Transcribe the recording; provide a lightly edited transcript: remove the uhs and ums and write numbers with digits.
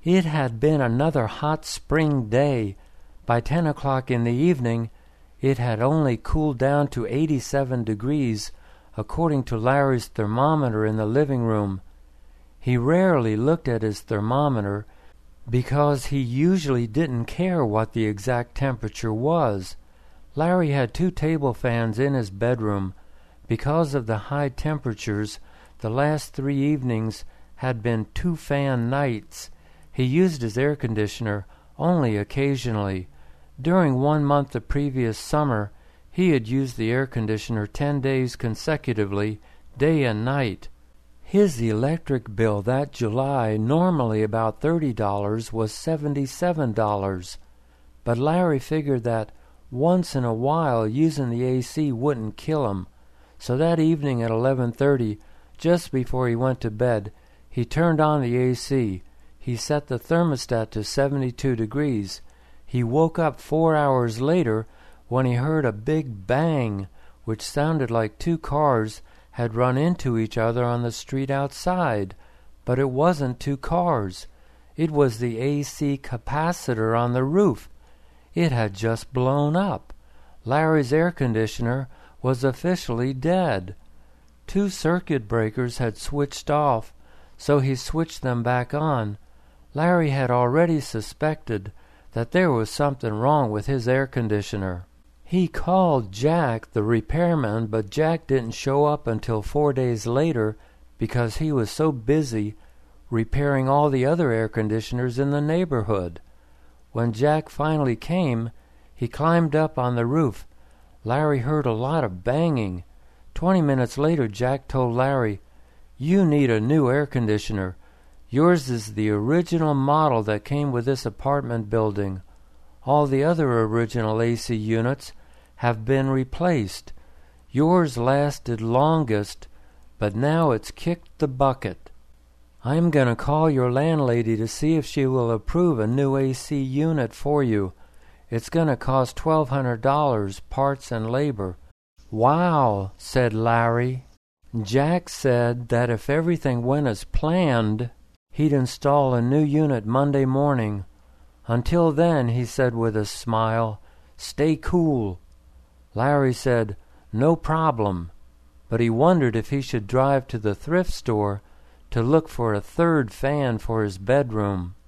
It had been another hot spring day. By 10 o'clock in the evening, it had only cooled down to 87 degrees, according to Larry's thermometer in the living room. He rarely looked at his thermometer because he usually didn't care what the exact temperature was. Larry had 2 table fans in his bedroom. Because of the high temperatures, the last 3 evenings had been 2-fan nights. He used his air conditioner only occasionally. During 1 month the previous summer, he had used the air conditioner 10 days consecutively, day and night. His electric bill that July, normally about $30, was $77. But Larry figured that once in a while using the AC wouldn't kill him. So that evening at 11:30, just before he went to bed, he turned on the AC. He set the thermostat to 72 degrees. He woke up 4 hours later when he heard a big bang, which sounded like 2 cars had run into each other on the street outside. But it wasn't 2 cars. It was the AC capacitor on the roof. It had just blown up. Larry's air conditioner was officially dead. 2 circuit breakers had switched off, so he switched them back on. Larry had already suspected that there was something wrong with his air conditioner. He called Jack, the repairman, but Jack didn't show up until 4 days later because he was so busy repairing all the other air conditioners in the neighborhood. When Jack finally came, he climbed up on the roof. Larry heard a lot of banging. 20 minutes later, Jack told Larry, "You need a new air conditioner. Yours is the original model that came with this apartment building. All the other original AC units have been replaced. Yours lasted longest, but now it's kicked the bucket. I'm going to call your landlady to see if she will approve a new AC unit for you. It's going to cost $1,200, parts and labor." "Wow," said Larry. Jack said that if everything went as planned, he'd install a new unit Monday morning. "Until then," he said with a smile, "stay cool." Larry said, "No problem," but he wondered if he should drive to the thrift store to look for a 3rd fan for his bedroom.